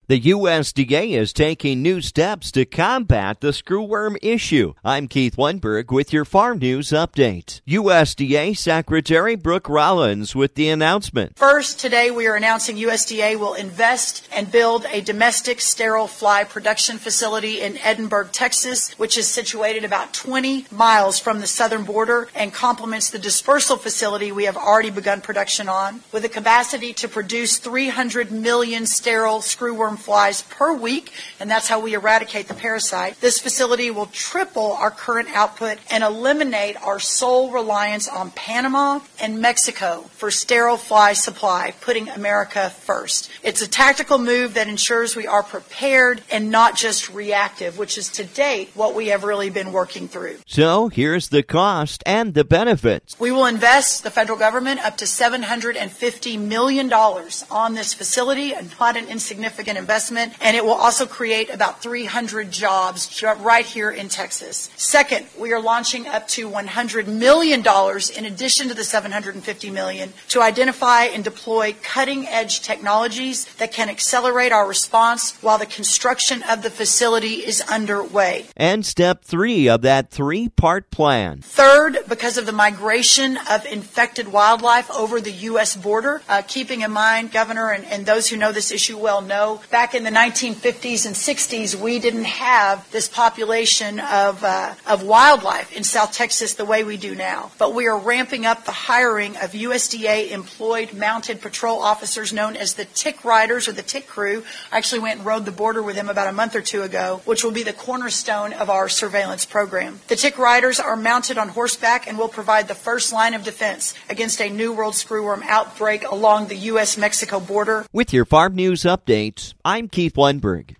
The USDA is taking new steps to combat the screwworm issue. I'm Keith Lundberg with your Farm News Update. USDA Secretary Brooke Rollins with the announcement. First, today we are announcing USDA will invest and build a domestic sterile fly production facility in Edinburg, Texas, which is situated about 20 miles from the southern border and complements the dispersal facility we have already begun production on, with a capacity to produce 300 million sterile screwworm flies per week, and that's how we eradicate the parasite. This facility will triple our current output and eliminate our sole reliance on Panama and Mexico for sterile fly supply, putting America first. It's a tactical move that ensures we are prepared and not just reactive, which is to date what we have really been working through. So here's the cost and the benefits. We will invest, the federal government, up to $750 million on this facility, and not an insignificant investment, and it will also create about 300 jobs right here in Texas. Second, we are launching up to $100 million in addition to the $750 million to identify and deploy cutting-edge technologies that can accelerate our response while the construction of the facility is underway. And step 3 of that 3-part plan. Third, because of the migration of infected wildlife over the U.S. border, keeping in mind, Governor, and those who know this issue well know, back in the 1950s and 60s, we didn't have this population of wildlife in South Texas the way we do now. But we are ramping up the hiring of USDA-employed mounted patrol officers known as the Tick Riders or the Tick Crew. I actually went and rode the border with them about a month or two ago, which will be the cornerstone of our surveillance program. The Tick Riders are mounted on horseback and will provide the first line of defense against a New World screwworm outbreak along the U.S.-Mexico border. With your Farm News Updates, I'm Keith Lundberg.